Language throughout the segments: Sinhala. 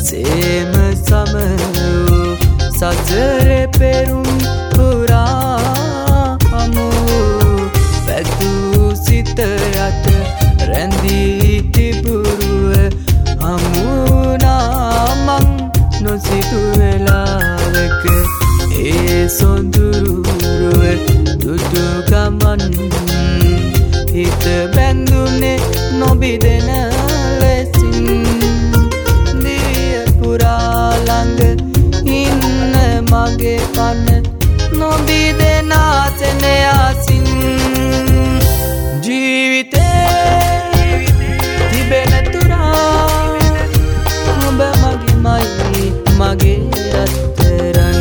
සේම සම වූ සසරේ පෙරුම් පුරා හමු පැතු සිත යට රැඳී තිබුරුව හමුනා මං නොසිතු වෙලාවක ඒ සොඳුරුව දුටු ගමන් හිත බැඳුනේ නොබිදෙන ලෙසින් දිය පුරා ළඟ ඉන්න මගේ කන නොබිදෙන ආසනයසින් ජීවිතේ තිබෙන තුරා ඔබ මගේමයි මගේ රත්තරන්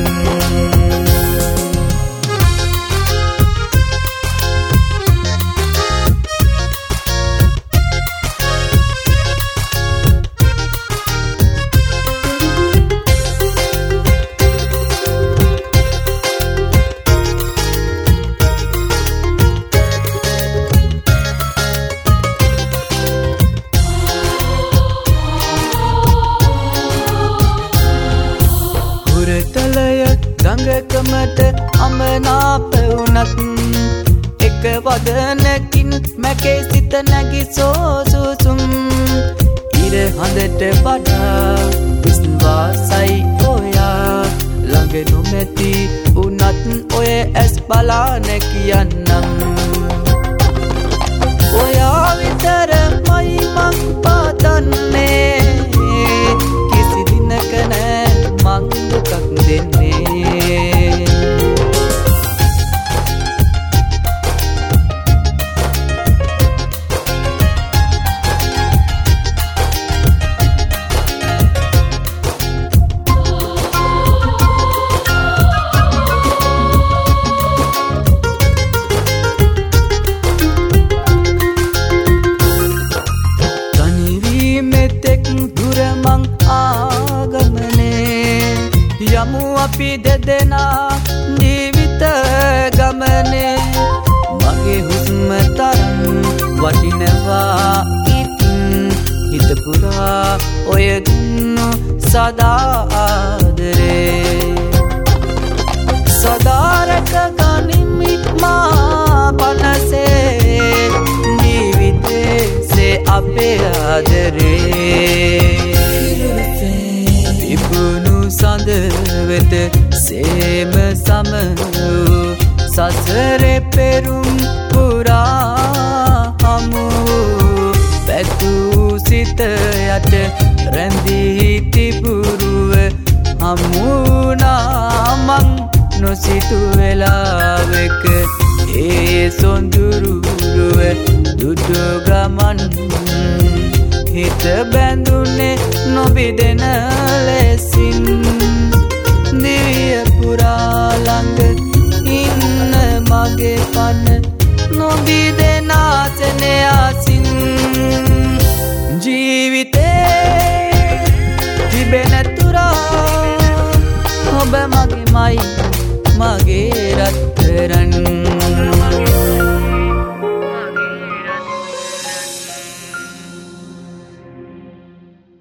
ගඟකමට අමනාප වුණත් එක වදනකින් මැකේ සිත නැගි සෝසුසුම් ඉර හඳට වඩා විශ්වාසයි ඔයා ළඟ නොමැති වුණත් ඔය ඇස් බලාන කියන්නම් ඔයා විතරමයි මං පතන්නේ කිසි දිනක නෑ මං දුකක් දෙන්නේ යමු අපි දෙදෙනා ජීවිත ගමනේ මගේ හුස්ම තරම් වටිනවා ඉතින් හිත පුරා ඔය දුන්නු සදා ආදරේ සදාරක ගනිමි මා පනසේ ජීවිතේ අපේ ආදරේ ඉබුණු සඳ වෙත සේම සම වූ සසරේ පෙරුම් පුරා හමු පැතු සිත යට රැඳී තිබුරුව හමුනා මං නොසිතු වෙලාවක ඒ සොඳුරුව දුටු ගමන් හිත බැඳුනේ නොබිදෙන ලෙසින් දිවිය පුරා ළඟ ඉන්න මගේ කන නොබිදෙන ආසනයසින් ජීවිතේ තිබෙන තුරා ඔබ මගේමයි මගේ රත්තරන්